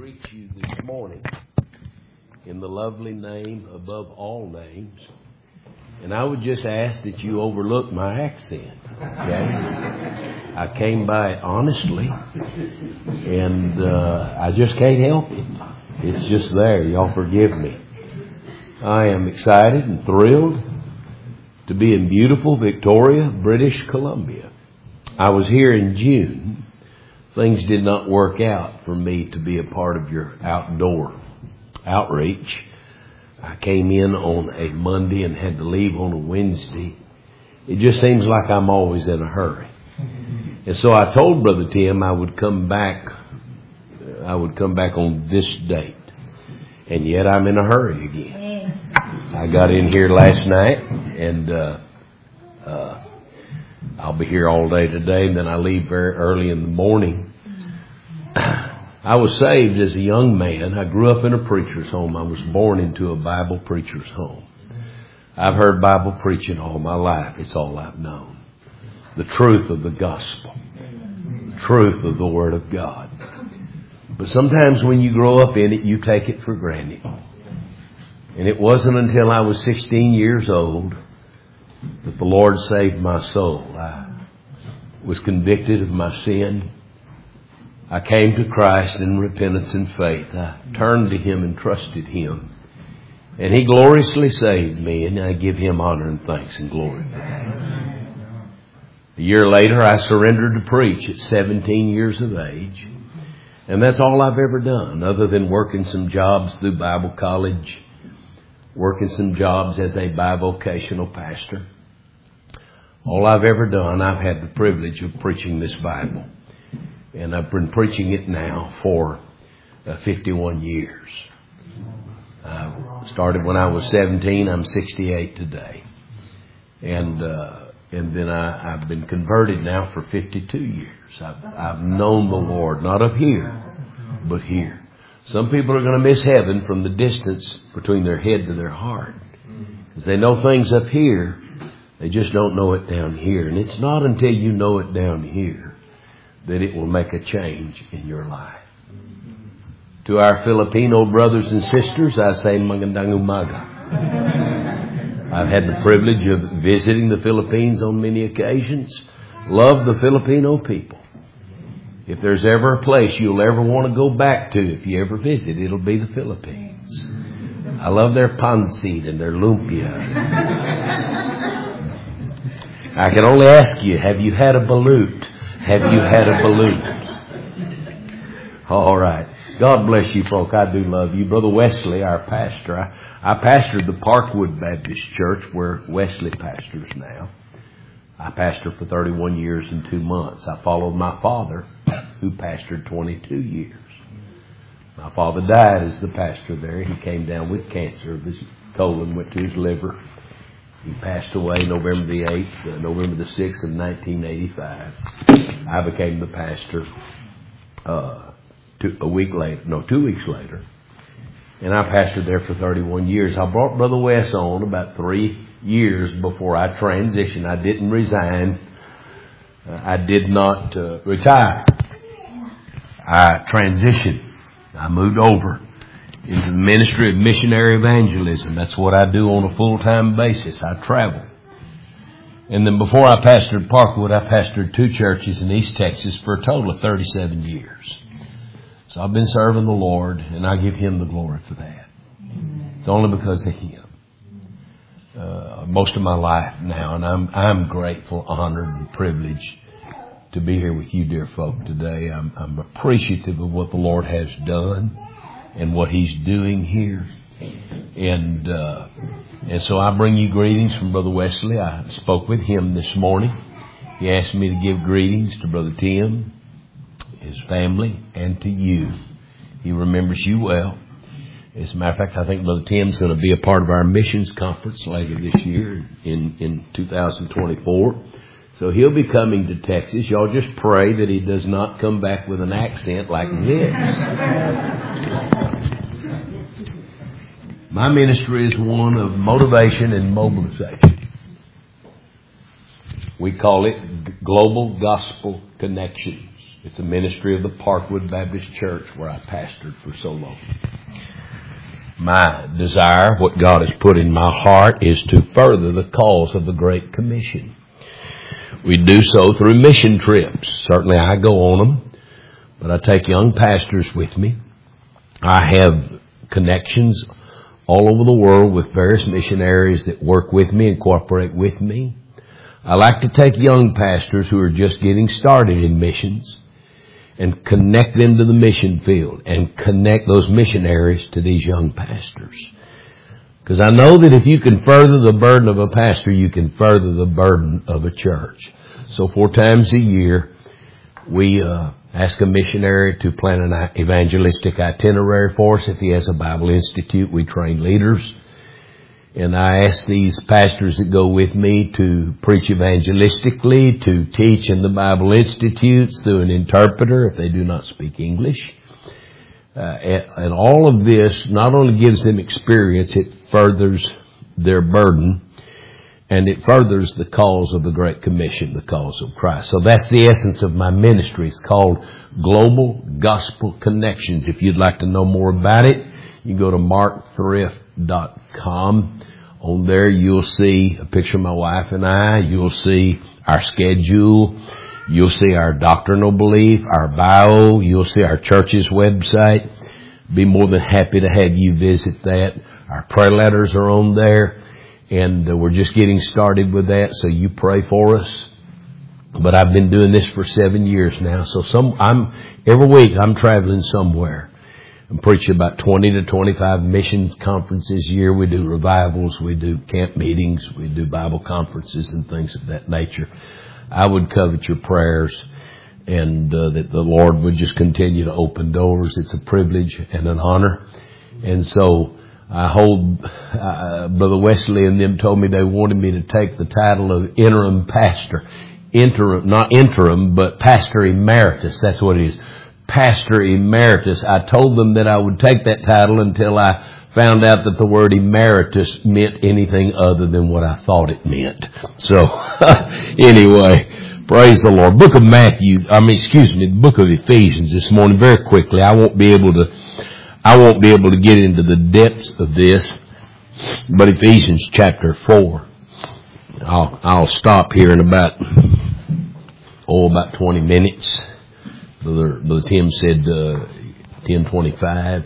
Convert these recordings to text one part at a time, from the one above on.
greet you this morning in the lovely name above all names. And I would just ask that you overlook my accent, okay? I came by it honestly, and I just can't help it. It's just there. Y'all forgive me. I am excited and thrilled to be in beautiful Victoria, British Columbia. I was here in June. Things did not work out for me to be a part of your outdoor outreach. I came in on a Monday and had to leave on a Wednesday. It just seems like I'm always in a hurry. And so I told Brother Tim I would come back on this date. And yet I'm in a hurry again. I got in here last night and I'll be here all day today, and then I leave very early in the morning. I was saved as a young man. I grew up in a preacher's home. I was born into a Bible preacher's home. I've heard Bible preaching all my life. It's all I've known. The truth of the gospel. The truth of the Word of God. But sometimes when you grow up in it, you take it for granted. And it wasn't until I was 16 years old that the Lord saved my soul. I was convicted of my sin. I came to Christ in repentance and faith. I turned to Him and trusted Him. And He gloriously saved me, and I give Him honor and thanks and glory for that. A year later, I surrendered to preach at 17 years of age. And that's all I've ever done, other than working some jobs through Bible college, working some jobs as a bivocational pastor. All I've ever done, I've had the privilege of preaching this Bible. And I've been preaching it now for 51 years. I started when I was 17. I'm 68 today. And then I've been converted now for 52 years. I've known the Lord, not up here, but here. Some people are going to miss heaven from the distance between their head to their heart. Because they know things up here, they just don't know it down here. And it's not until you know it down here that it will make a change in your life. To our Filipino brothers and sisters, I say magandang umaga. I've had the privilege of visiting the Philippines on many occasions. Love the Filipino people. If there's ever a place you'll ever want to go back to if you ever visit, it'll be the Philippines. I love their pancit and their lumpia. I can only ask you, have you had a balut? Have you had a balut? All right. God bless you, folk. I do love you. Brother Wesley, our pastor. I pastored the Parkwood Baptist Church where Wesley pastors now. I pastored for 31 years and 2 months. I followed my father, who pastored 22 years. My father died as the pastor there. He came down with cancer. His colon went to his liver. He passed away November the 6th of 1985. I became the pastor 2 weeks later. And I pastored there for 31 years. I brought Brother Wes on about 3 years before I transitioned. I didn't resign. I did not retire. I transitioned. I moved over into the ministry of missionary evangelism. That's what I do on a full-time basis. I travel. And then before I pastored Parkwood, I pastored 2 churches in East Texas for a total of 37 years. So I've been serving the Lord, and I give Him the glory for that. It's only because of Him. Most of my life now, and I'm grateful, honored, and privileged to be here with you, dear folk, today. I'm appreciative of what the Lord has done and what He's doing here. And so I bring you greetings from Brother Wesley. I spoke with him this morning. He asked me to give greetings to Brother Tim, his family, and to you. He remembers you well. As a matter of fact, I think Brother Tim's going to be a part of our missions conference later this year in 2024. So he'll be coming to Texas. Y'all just pray that he does not come back with an accent like this. My ministry is one of motivation and mobilization. We call it Global Gospel Connections. It's a ministry of the Parkwood Baptist Church where I pastored for so long. My desire, what God has put in my heart, is to further the cause of the Great Commission. We do so through mission trips. Certainly I go on them, but I take young pastors with me. I have connections all over the world with various missionaries that work with me and cooperate with me. I like to take young pastors who are just getting started in missions and connect them to the mission field and connect those missionaries to these young pastors. Because I know that if you can further the burden of a pastor, you can further the burden of a church. So 4 times a year, we ask a missionary to plan an evangelistic itinerary for us. If he has a Bible Institute, we train leaders. And I ask these pastors that go with me to preach evangelistically, to teach in the Bible Institutes through an interpreter if they do not speak English. And all of this not only gives them experience, it furthers their burden, and it furthers the cause of the Great Commission, the cause of Christ. So that's the essence of my ministry. It's called Global Gospel Connections. If you'd like to know more about it, you go to markthrift.com. On there you'll see a picture of my wife and I. You'll see our schedule. You'll see our doctrinal belief, our bio. You'll see our church's website. Be more than happy to have you visit that. Our prayer letters are on there. And we're just getting started with that, so you pray for us. But I've been doing this for 7 years now. So every week I'm traveling somewhere. I'm preaching about 20 to 25 mission conferences a year. We do revivals, we do camp meetings, we do Bible conferences and things of that nature. I would covet your prayers and that the Lord would just continue to open doors. It's a privilege and an honor. And so I hold, Brother Wesley and them told me they wanted me to take the title of interim pastor. Not interim, but pastor emeritus. That's what it is. Pastor Emeritus. I told them that I would take that title until I found out that the word emeritus meant anything other than what I thought it meant. So, anyway, praise the Lord. Book of the book of Ephesians this morning, very quickly. I won't be able to get into the depths of this, but Ephesians chapter 4. I'll stop here in about 20 minutes. Brother Tim said 10:25.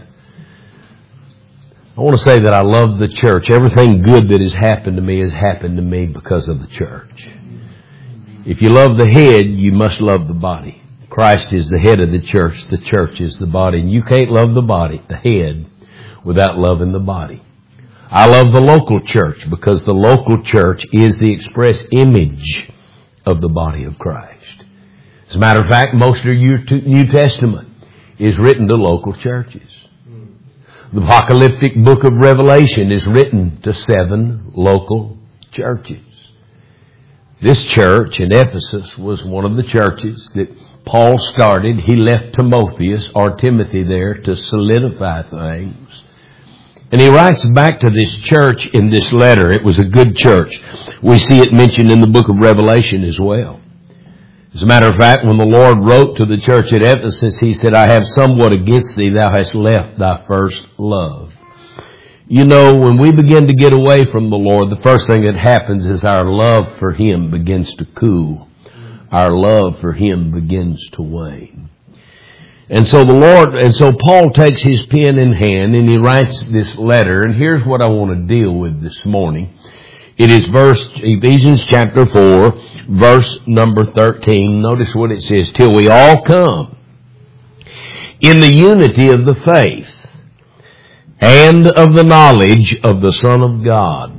I want to say that I love the church. Everything good that has happened to me because of the church. If you love the head, you must love the body. Christ is the head of the church. The church is the body. And you can't love the body, the head, without loving the body. I love the local church because the local church is the express image of the body of Christ. As a matter of fact, most of your New Testament is written to local churches. The apocalyptic book of Revelation is written to 7 local churches. This church in Ephesus was one of the churches that Paul started. He left Timothy there to solidify things. And he writes back to this church in this letter. It was a good church. We see it mentioned in the book of Revelation as well. As a matter of fact, when the Lord wrote to the church at Ephesus, He said, I have somewhat against thee, thou hast left thy first love. You know, when we begin to get away from the Lord, the first thing that happens is our love for Him begins to cool. Our love for Him begins to wane. And so Paul takes his pen in hand and he writes this letter. And here's what I want to deal with this morning. It is Ephesians chapter 4, verse number 13. Notice what it says. Till we all come in the unity of the faith and of the knowledge of the Son of God,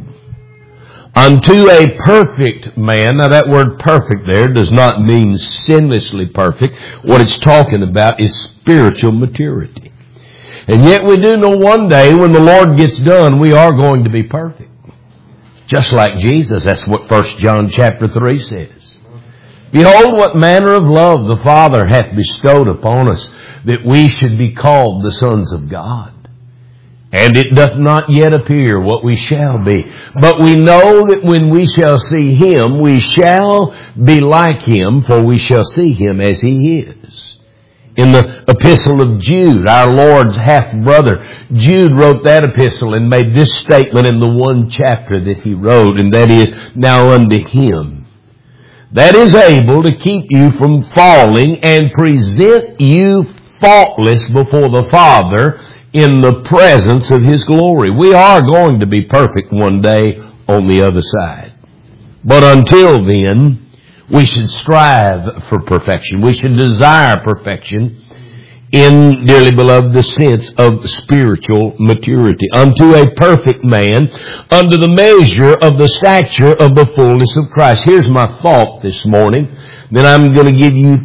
unto a perfect man. Now that word perfect there does not mean sinlessly perfect. What it's talking about is spiritual maturity. And yet we do know one day when the Lord gets done, we are going to be perfect. Just like Jesus. That's what 1 John chapter 3 says. Behold, what manner of love the Father hath bestowed upon us, that we should be called the sons of God. And it doth not yet appear what we shall be. But we know that when we shall see Him, we shall be like Him, for we shall see Him as He is. In the epistle of Jude, our Lord's half-brother, Jude wrote that epistle and made this statement in the one chapter that he wrote, and that is, now unto Him that is able to keep you from falling and present you faultless before the Father in the presence of His glory. We are going to be perfect one day on the other side. But until then, we should strive for perfection. We should desire perfection in, dearly beloved, the sense of spiritual maturity. Unto a perfect man, unto the measure of the stature of the fullness of Christ. Here's my thought this morning. Then I'm going to give you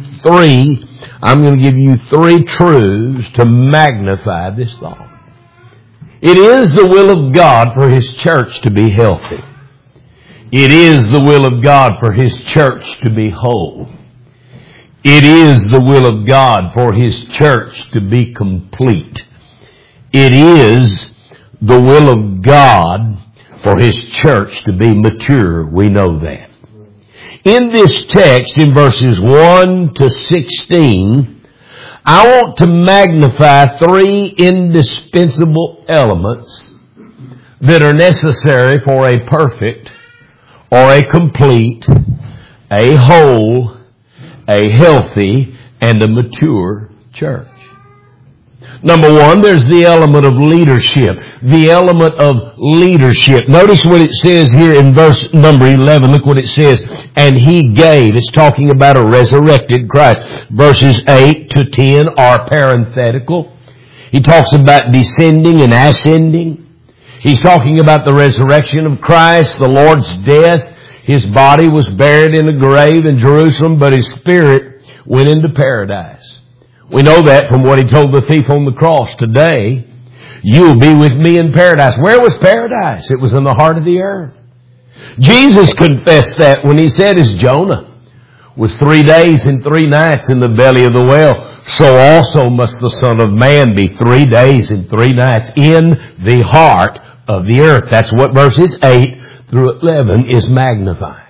three truths to magnify this thought. It is the will of God for His church to be healthy. It is the will of God for His church to be whole. It is the will of God for His church to be complete. It is the will of God for His church to be mature. We know that. In this text, in verses 1 to 16, I want to magnify three indispensable elements that are necessary for a perfect or a complete, a whole, a healthy, and a mature church. Number one, there's the element of leadership. The element of leadership. Notice what it says here in verse number 11. Look what it says. And He gave. It's talking about a resurrected Christ. Verses 8 to 10 are parenthetical. He talks about descending and ascending. He's talking about the resurrection of Christ, the Lord's death. His body was buried in a grave in Jerusalem, but His spirit went into paradise. We know that from what He told the thief on the cross. Today, you'll be with me in paradise. Where was paradise? It was in the heart of the earth. Jesus confessed that when He said, as Jonah was 3 days and 3 nights in the belly of the whale, so also must the Son of Man be 3 days and 3 nights in the heart of the earth. That's what verses 8 through 11 is magnifying.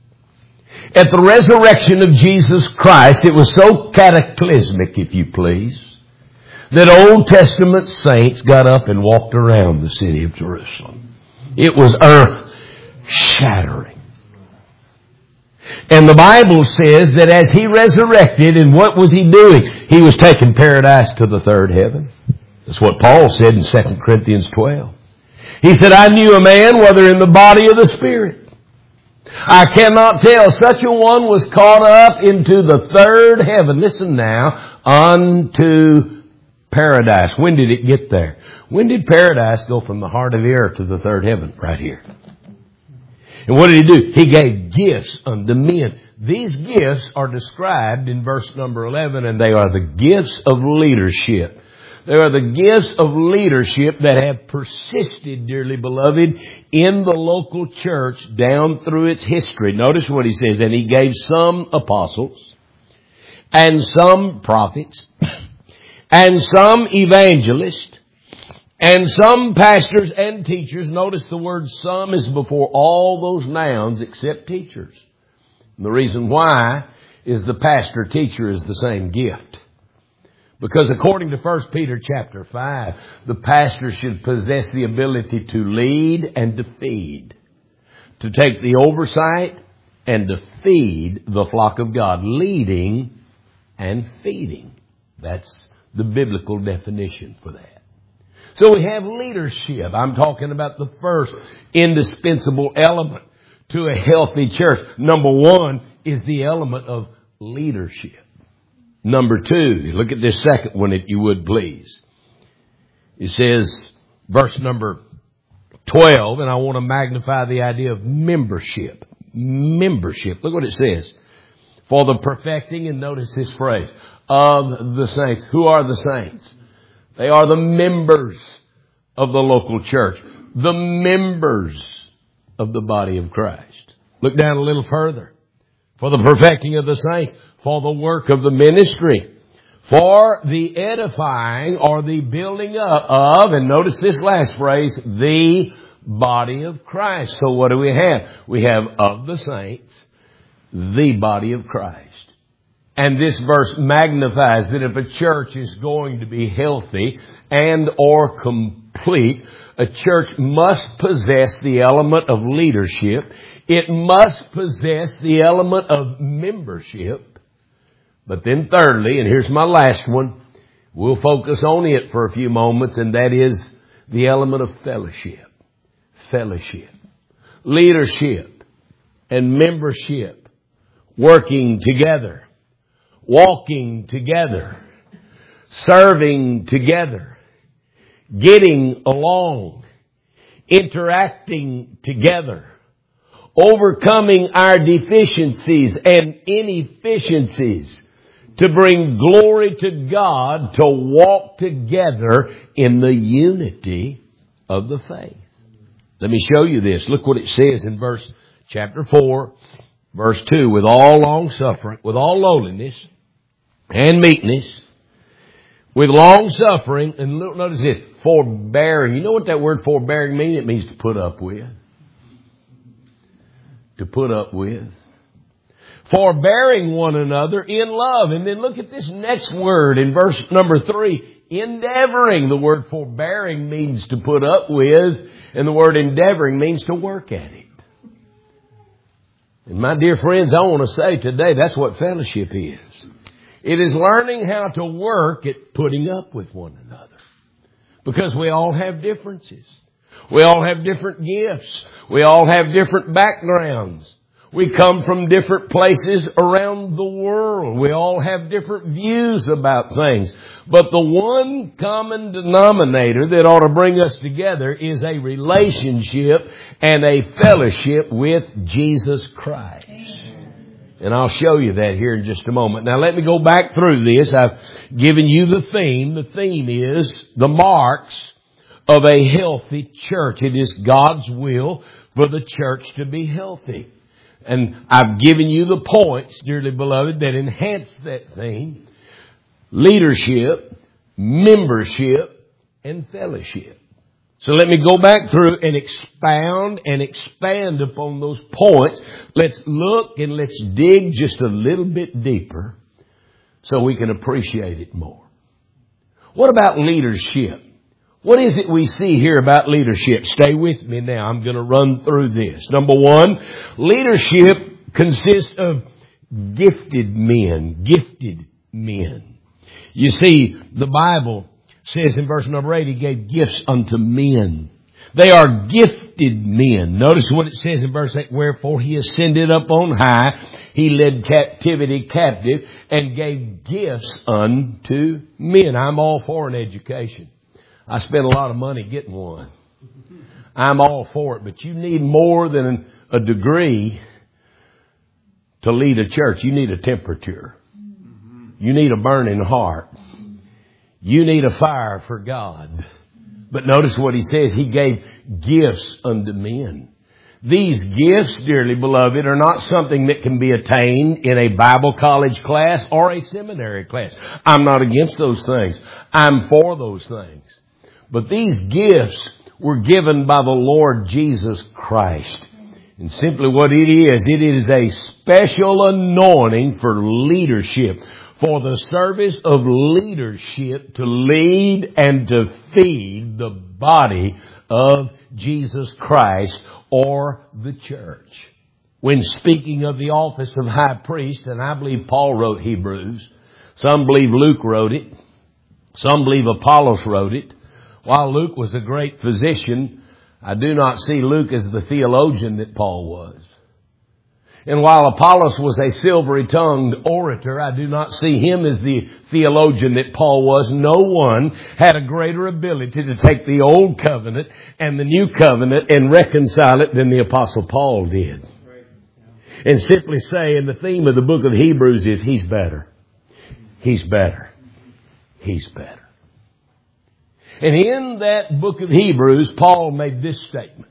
At the resurrection of Jesus Christ, it was so cataclysmic, if you please, that Old Testament saints got up and walked around the city of Jerusalem. It was earth-shattering. And the Bible says that as He resurrected, and what was He doing? He was taking paradise to the third heaven. That's what Paul said in 2 Corinthians 12. He said, I knew a man, whether in the body or the spirit. I cannot tell. Such a one was caught up into the third heaven. Listen now, unto paradise. When did it get there? When did paradise go from the heart of the earth to the third heaven? Right here. And what did He do? He gave gifts unto men. These gifts are described in verse number 11, and they are the gifts of leadership. They are the gifts of leadership that have persisted, dearly beloved, in the local church down through its history. Notice what He says. And He gave some apostles, and some prophets, and some evangelists, and some pastors and teachers. Notice the word some is before all those nouns except teachers. And the reason why is the pastor-teacher is the same gift. Because according to 1 Peter chapter 5, the pastor should possess the ability to lead and to feed. To take the oversight and to feed the flock of God. Leading and feeding. That's the biblical definition for that. So we have leadership. I'm talking about the first indispensable element to a healthy church. Number one is the element of leadership. Number two, look at this second one if you would please. It says, verse number 12, and I want to magnify the idea of membership. Membership. Look what it says. For the perfecting, and notice this phrase, of the saints. Who are the saints? They are the members of the local church. The members of the body of Christ. Look down a little further. For the perfecting of the saints. For the work of the ministry. For the edifying or the building up of, and notice this last phrase, the body of Christ. So what do we have? We have of the saints, the body of Christ. And this verse magnifies that if a church is going to be healthy and or complete, a church must possess the element of leadership. It must possess the element of membership. But then thirdly, and here's my last one, we'll focus on it for a few moments, and that is the element of fellowship. Fellowship. Leadership and membership. Working together. Walking together. Serving together. Getting along. Interacting together. Overcoming our deficiencies and inefficiencies to bring glory to God, to walk together in the unity of the faith. Let me show you this. Look what it says in chapter 4, verse 2. With all long suffering, with all lowliness and meekness, with long suffering, and notice this, forbearing. You know what that word forbearing means? It means to put up with. To put up with. Forbearing one another in love. And then look at this next word in verse number 3. Endeavoring. The word forbearing means to put up with, and the word endeavoring means to work at it. And my dear friends, I want to say today that's what fellowship is. It is learning how to work at putting up with one another. Because we all have differences. We all have different gifts. We all have different backgrounds. We come from different places around the world. We all have different views about things. But the one common denominator that ought to bring us together is a relationship and a fellowship with Jesus Christ. And I'll show you that here in just a moment. Now let me go back through this. I've given you the theme. The theme is the marks of a healthy church. It is God's will for the church to be healthy. And I've given you the points, dearly beloved, that enhance that theme. Leadership, membership, and fellowship. So let me go back through and expound and expand upon those points. Let's look and let's dig just a little bit deeper so we can appreciate it more. What about leadership? What is it we see here about leadership? Stay with me now. I'm going to run through this. Number one, leadership consists of gifted men. Gifted men. You see, the Bible says in verse number 8, He gave gifts unto men. They are gifted men. Notice what it says in verse 8, wherefore He ascended up on high. He led captivity captive and gave gifts unto men. I'm all for an education. I spent a lot of money getting one. I'm all for it, but you need more than a degree to lead a church. You need a temperature. You need a burning heart. You need a fire for God. But notice what He says. He gave gifts unto men. These gifts, dearly beloved, are not something that can be attained in a Bible college class or a seminary class. I'm not against those things. I'm for those things. But these gifts were given by the Lord Jesus Christ. And simply what it is a special anointing for leadership, for the service of leadership to lead and to feed the body of Jesus Christ or the church. When speaking of the office of high priest, and I believe Paul wrote Hebrews, some believe Luke wrote it, some believe Apollos wrote it. While Luke was a great physician, I do not see Luke as the theologian that Paul was. And while Apollos was a silvery-tongued orator, I do not see him as the theologian that Paul was. No one had a greater ability to take the Old Covenant and the New Covenant and reconcile it than the Apostle Paul did. And simply say, and the theme of the book of Hebrews is, He's better. He's better. He's better. And in that book of Hebrews, Paul made this statement.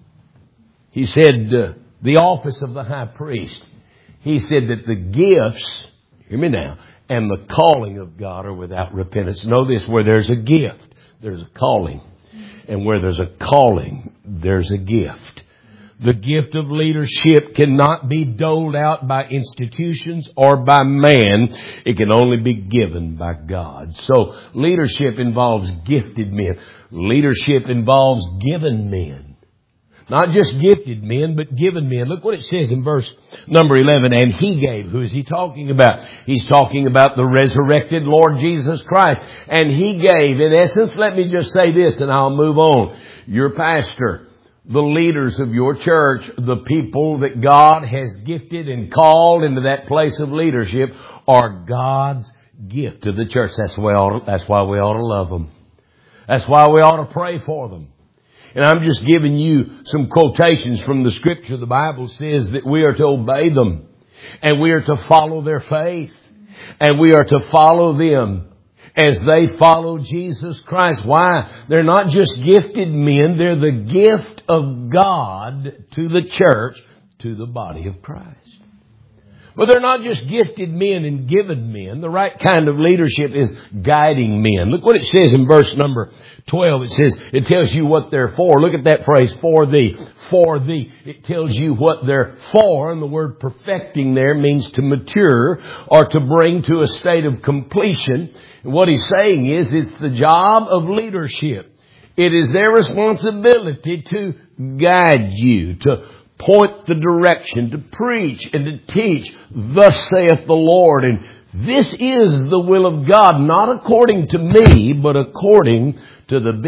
He said, the office of the high priest. He said that the gifts, hear me now, and the calling of God are without repentance. Know this, where there's a gift, there's a calling. And where there's a calling, there's a gift. The gift of leadership cannot be doled out by institutions or by man. It can only be given by God. So leadership involves gifted men. Leadership involves given men. Not just gifted men, but given men. Look what it says in verse number 11. And He gave. Who is He talking about? He's talking about the resurrected Lord Jesus Christ. And He gave. In essence, let me just say this and I'll move on. Your pastor, the leaders of your church, the people that God has gifted and called into that place of leadership are God's gift to the church. That's why we ought to love them. That's why we ought to pray for them. And I'm just giving you some quotations from the Scripture. The Bible says that we are to obey them. And we are to follow their faith. And we are to follow them as they follow Jesus Christ. Why? They're not just gifted men. They're the gift of God to the church, to the body of Christ. But they're not just gifted men and given men. The right kind of leadership is guiding men. Look what it says in verse number 12. It tells you what they're for. Look at that phrase, for thee. For thee. It tells you what they're for. And the word perfecting there means to mature or to bring to a state of completion. And what he's saying is it's the job of leadership. It is their responsibility to guide you, to point the direction, to preach and to teach. Thus saith the Lord. And this is the will of God, not according to me, but according to the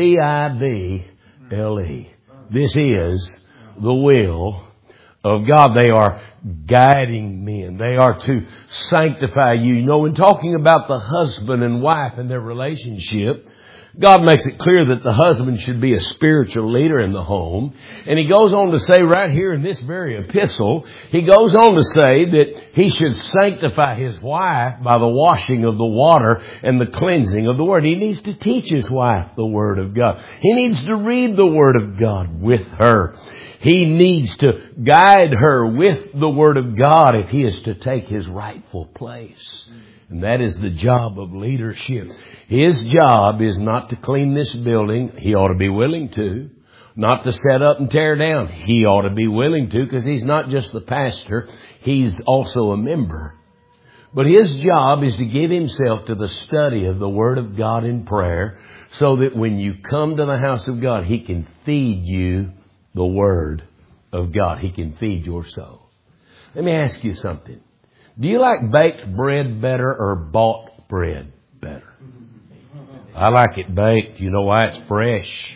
Bible. This is the will of God. They are guiding men. They are to sanctify you. You know, when talking about the husband and wife and their relationship, God makes it clear that the husband should be a spiritual leader in the home. And He goes on to say right here in this very epistle, He goes on to say that he should sanctify his wife by the washing of the water and the cleansing of the Word. He needs to teach his wife the Word of God. He needs to read the Word of God with her. He needs to guide her with the Word of God if he is to take his rightful place. And that is the job of leadership. His job is not to clean this building. He ought to be willing to. Not to set up and tear down. He ought to be willing to, because he's not just the pastor. He's also a member. But his job is to give himself to the study of the Word of God in prayer, so that when you come to the house of God, He can feed you the Word of God. He can feed your soul. Let me ask you something. Do you like baked bread better or bought bread better? I like it baked. You know why? It's fresh.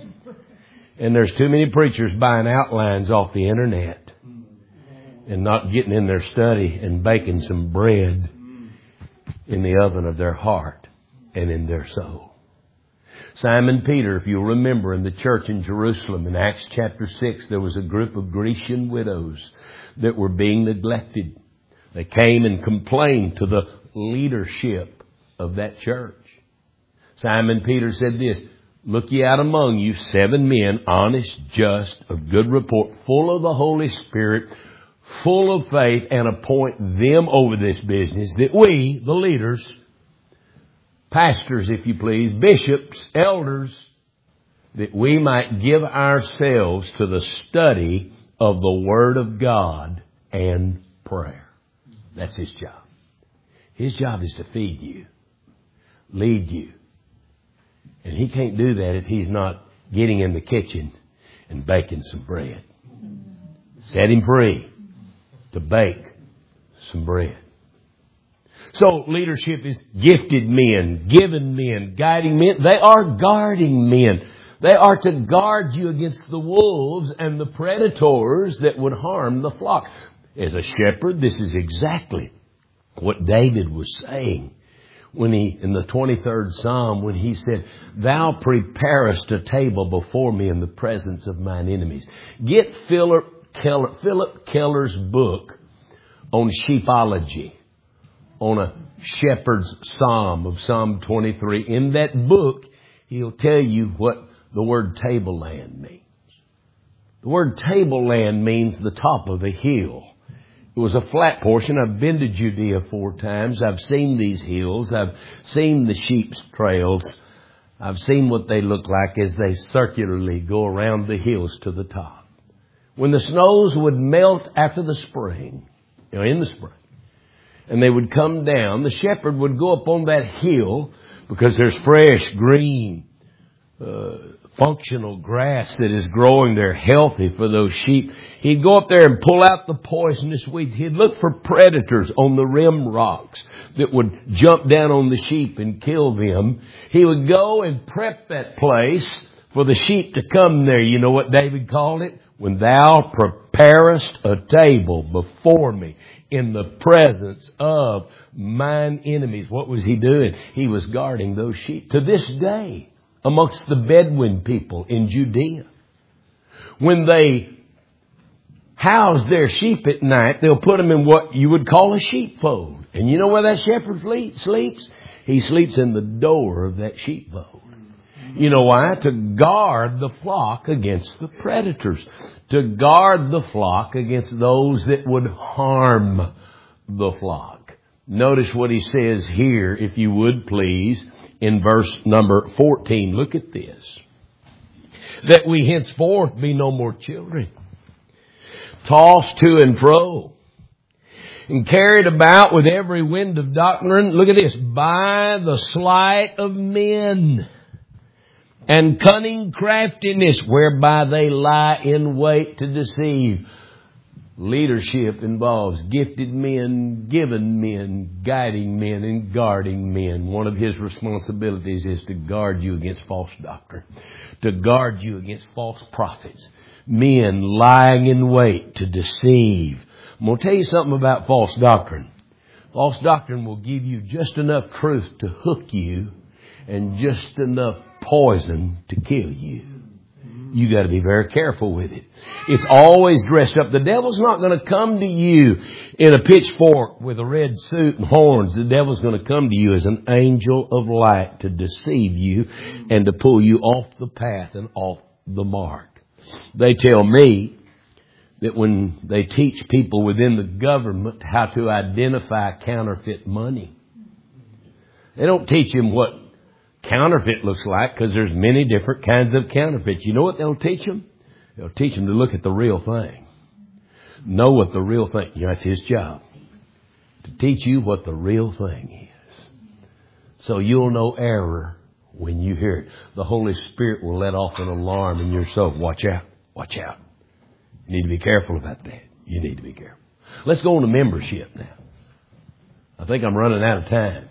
And there's too many preachers buying outlines off the internet and not getting in their study and baking some bread in the oven of their heart and in their soul. Simon Peter, if you'll remember, in the church in Jerusalem in Acts chapter 6, there was a group of Grecian widows that were being neglected. They came and complained to the leadership of that church. Simon Peter said this, look ye out among you 7 men, honest, just, of good report, full of the Holy Spirit, full of faith, and appoint them over this business, that we, the leaders, pastors, if you please, bishops, elders, that we might give ourselves to the study of the Word of God and prayer. That's His job. His job is to feed you, lead you. And He can't do that if He's not getting in the kitchen and baking some bread. Set him free to bake some bread. So leadership is gifted men, given men, guiding men. They are guarding men. They are to guard you against the wolves and the predators that would harm the flock. As a shepherd, this is exactly what David was saying when he, in the 23rd Psalm, when he said, Thou preparest a table before me in the presence of mine enemies. Get Philip Keller's book on sheepology, on a shepherd's psalm of Psalm 23. In that book, he'll tell you what the word tableland means. The word tableland means the top of a hill. It was a flat portion. I've been to Judea 4 times. I've seen these hills. I've seen the sheep's trails. I've seen what they look like as they circularly go around the hills to the top. When the snows would melt after the spring, in the spring, and they would come down, the shepherd would go up on that hill because there's fresh, green, functional grass that is growing there, healthy for those sheep. He'd go up there and pull out the poisonous weeds. He'd look for predators on the rim rocks that would jump down on the sheep and kill them. He would go and prep that place for the sheep to come there. You know what David called it? When thou preparest a table before me in the presence of mine enemies. What was he doing? He was guarding those sheep. To this day, amongst the Bedouin people in Judea, when they house their sheep at night, they'll put them in what you would call a sheepfold. And you know where that shepherd sleeps? He sleeps in the door of that sheepfold. You know why? To guard the flock against the predators. To guard the flock against those that would harm the flock. Notice what he says here, if you would please, in verse number 14. Look at this. That we henceforth be no more children, tossed to and fro, and carried about with every wind of doctrine. Look at this. By the sleight of men and cunning craftiness, whereby they lie in wait to deceive. Leadership involves gifted men, given men, guiding men, and guarding men. One of his responsibilities is to guard you against false doctrine, to guard you against false prophets, men lying in wait to deceive. I'm going to tell you something about false doctrine. False doctrine will give you just enough truth to hook you and just enough poison to kill you. You got to be very careful with it. It's always dressed up. The devil's not going to come to you in a pitchfork with a red suit and horns. The devil's going to come to you as an angel of light to deceive you and to pull you off the path and off the mark. They tell me that when they teach people within the government how to identify counterfeit money, they don't teach them what counterfeit looks like, because there's many different kinds of counterfeits. You know what they'll teach them? They'll teach them to look at the real thing. Know what the real thing is. That's his job. To teach you what the real thing is. So you'll know error when you hear it. The Holy Spirit will let off an alarm in your soul. Watch out. Watch out. You need to be careful about that. You need to be careful. Let's go on to membership now. I think I'm running out of time.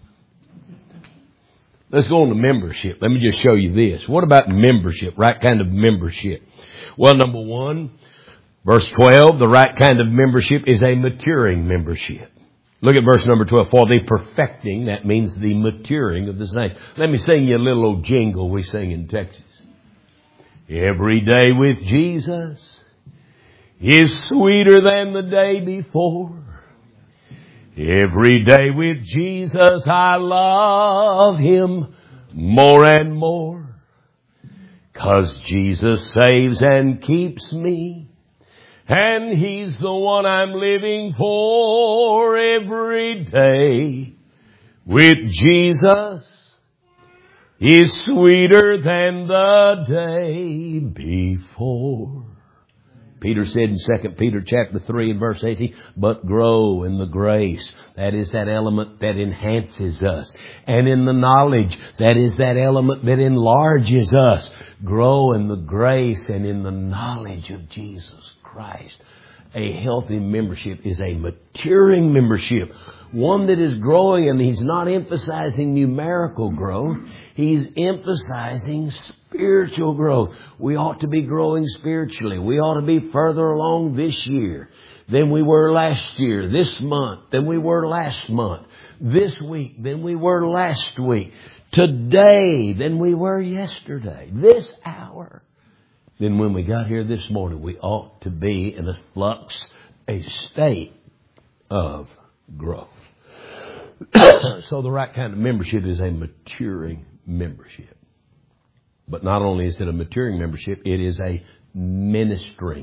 Let's go on to membership. Let me just show you this. What about membership? Right kind of membership. Well, number 1, verse 12, the right kind of membership is a maturing membership. Look at verse number 12. For the perfecting, that means the maturing of the saints. Let me sing you a little old jingle we sing in Texas. Every day with Jesus is sweeter than the day before. Every day with Jesus I love Him more and more. 'Cause Jesus saves and keeps me, and He's the one I'm living for. Every day with Jesus is sweeter than the day before. Peter said in 2 Peter chapter 3 and verse 18, but grow in the grace. That is that element that enhances us. And in the knowledge, that is that element that enlarges us. Grow in the grace and in the knowledge of Jesus Christ. A healthy membership is a maturing membership. One that is growing, and he's not emphasizing numerical growth. He's emphasizing spiritual growth. We ought to be growing spiritually. We ought to be further along this year than we were last year, this month than we were last month, this week than we were last week, today than we were yesterday, this hour than when we got here this morning. We ought to be in a flux, a state of growth. So the right kind of membership is a maturing membership. But not only is it a maturing membership, it is a ministering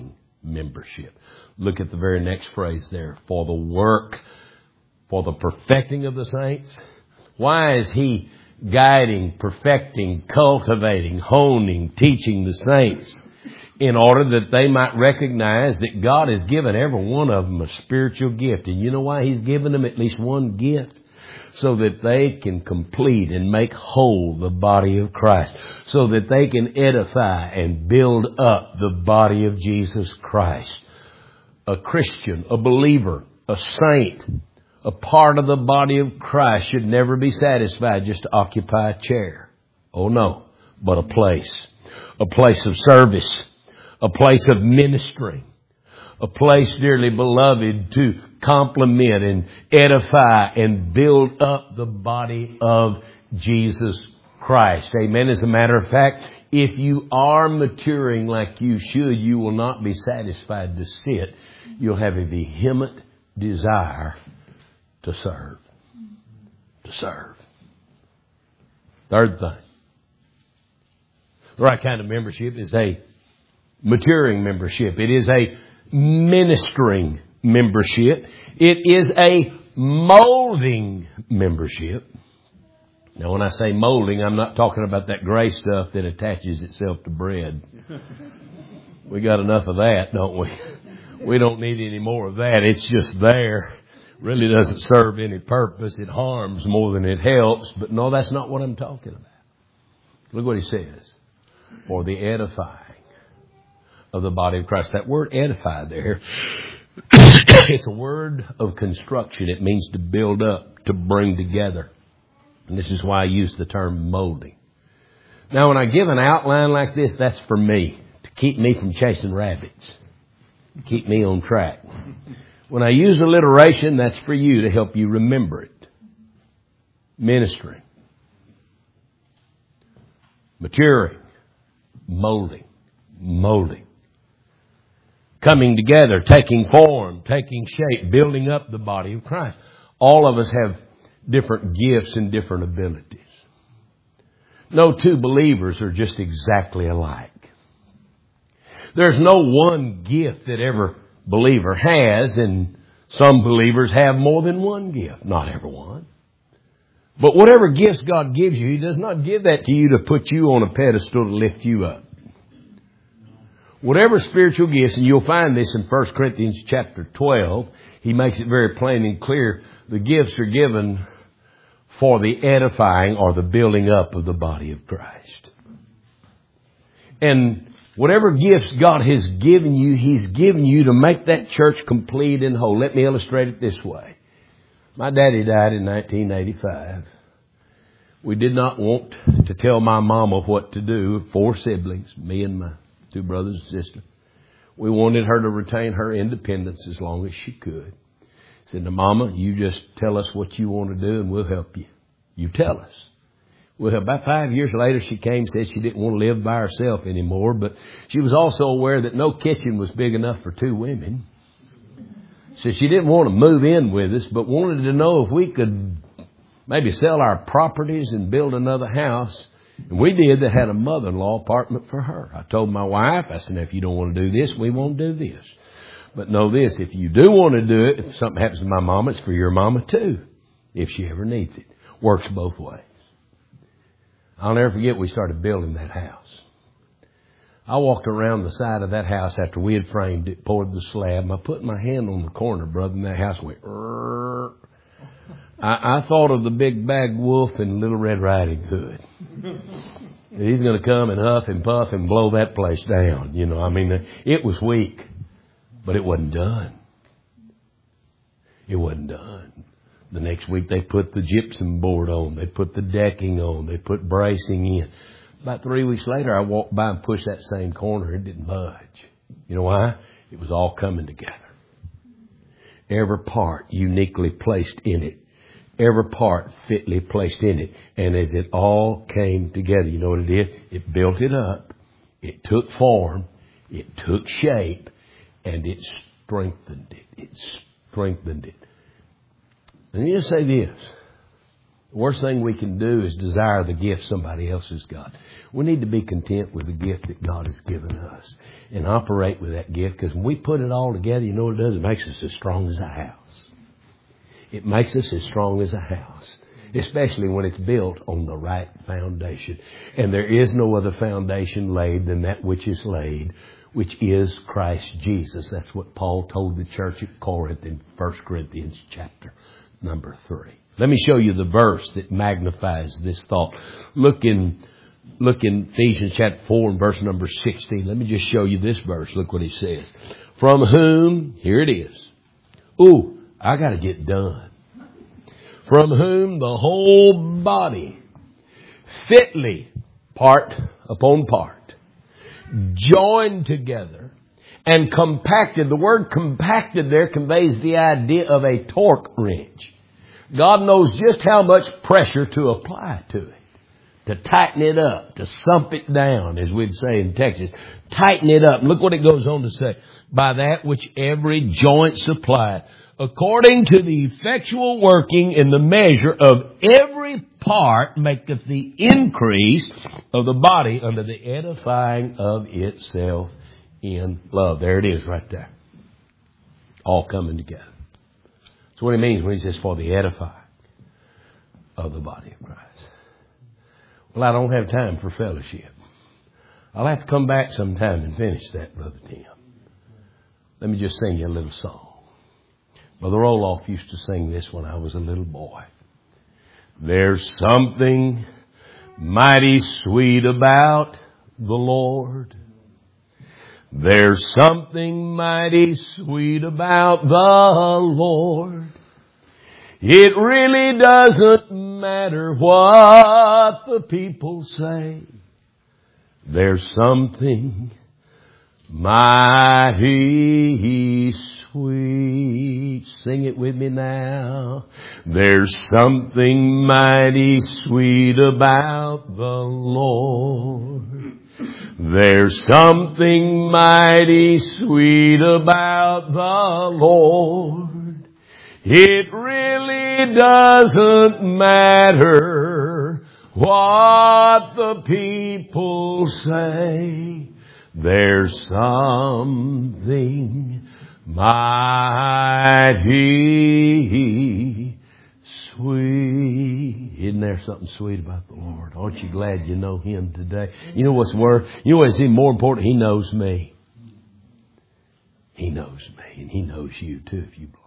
membership. Look at the very next phrase there. For the work, for the perfecting of the saints. Why is He guiding, perfecting, cultivating, honing, teaching the saints? In order that they might recognize that God has given every one of them a spiritual gift. And you know why He's given them at least one gift? So that they can complete and make whole the body of Christ. So that they can edify and build up the body of Jesus Christ. A Christian, a believer, a saint, a part of the body of Christ should never be satisfied just to occupy a chair. Oh no, but a place. A place of service. A place of ministry. A place, dearly beloved, to complement and edify and build up the body of Jesus Christ. Amen. As a matter of fact, if you are maturing like you should, you will not be satisfied to sit. You'll have a vehement desire to serve. To serve. Third thing. The right kind of membership is a maturing membership. It is a ministering membership. It is a molding membership. Now, when I say molding, I'm not talking about that gray stuff that attaches itself to bread. We got enough of that, don't we? We don't need any more of that. It's just there. Really doesn't serve any purpose. It harms more than it helps. But no, that's not what I'm talking about. Look what he says. For the edifying of the body of Christ. That word edify there, it's a word of construction. It means to build up, to bring together. And this is why I use the term molding. Now, when I give an outline like this, that's for me, to keep me from chasing rabbits, to keep me on track. When I use alliteration, that's for you to help you remember it. Ministering. Maturing. Molding. Molding. Coming together, taking form, taking shape, building up the body of Christ. All of us have different gifts and different abilities. No two believers are just exactly alike. There's no one gift that every believer has, and some believers have more than one gift. Not everyone. But whatever gifts God gives you, He does not give that to you to put you on a pedestal to lift you up. Whatever spiritual gifts, and you'll find this in 1 Corinthians chapter 12, he makes it very plain and clear. The gifts are given for the edifying or the building up of the body of Christ. And whatever gifts God has given you, He's given you to make that church complete and whole. Let me illustrate it this way. My daddy died in 1985. We did not want to tell my mama what to do. 4 siblings, me and my 2 brothers and sister. We wanted her to retain her independence as long as she could. Said, now, Mama, you just tell us what you want to do and we'll help you. You tell us. Well, about 5 years later, she came and said she didn't want to live by herself anymore, but she was also aware that no kitchen was big enough for 2 women. So she didn't want to move in with us, but wanted to know if we could maybe sell our properties and build another house. And we did. That had a mother-in-law apartment for her. I told my wife, I said, if you don't want to do this, we won't do this. But know this, if you do want to do it, if something happens to my mama, it's for your mama too, if she ever needs it. Works both ways. I'll never forget, we started building that house. I walked around the side of that house after we had framed it, poured the slab, and I put my hand on the corner, brother, and that house went, I thought of the big bag wolf in Little Red Riding Hood. He's going to come and huff and puff and blow that place down. You know, I mean, it was weak, but it wasn't done. It wasn't done. The next week they put the gypsum board on. They put the decking on. They put bracing in. About 3 weeks later, I walked by and pushed that same corner. It didn't budge. You know why? It was all coming together. Every part uniquely placed in it. Every part fitly placed in it. And as it all came together, you know what it did? It built it up. It took form. It took shape. And it strengthened it. It strengthened it. And you just say this. The worst thing we can do is desire the gift somebody else has got. We need to be content with the gift that God has given us and operate with that gift, because when we put it all together, you know what it does? It makes us as strong as a house. It makes us as strong as a house, especially when it's built on the right foundation. And there is no other foundation laid than that which is laid, which is Christ Jesus. That's what Paul told the church at Corinth in 1 Corinthians chapter number 3. Let me show you the verse that magnifies this thought. Look in Ephesians chapter 4 and verse number 16. Let me just show you this verse. Look what he says. From whom, here it is. Ooh, I got to get done. From whom the whole body, fitly, part upon part, joined together and compacted. The word compacted there conveys the idea of a torque wrench. God knows just how much pressure to apply to it, to tighten it up, to sump it down, as we'd say in Texas. Tighten it up. Look what it goes on to say. By that which every joint supplied, according to the effectual working in the measure of every part, maketh the increase of the body unto the edifying of itself in love. There it is right there. All coming together. That's what he means when he says for the edifying of the body of Christ. Well, I don't have time for fellowship. I'll have to come back sometime and finish that, Brother Tim. Let me just sing you a little song. Brother Roloff used to sing this when I was a little boy. There's something mighty sweet about the Lord. There's something mighty sweet about the Lord. It really doesn't matter what the people say. There's something mighty sweet. Sing it with me now. There's something mighty sweet about the Lord. There's something mighty sweet about the Lord. It really doesn't matter what the people say. There's something mighty sweet. Isn't there something sweet about the Lord? Aren't you glad you know Him today? You know what's worth? You know what's even more important? He knows me. He knows me, and He knows you too if you believe.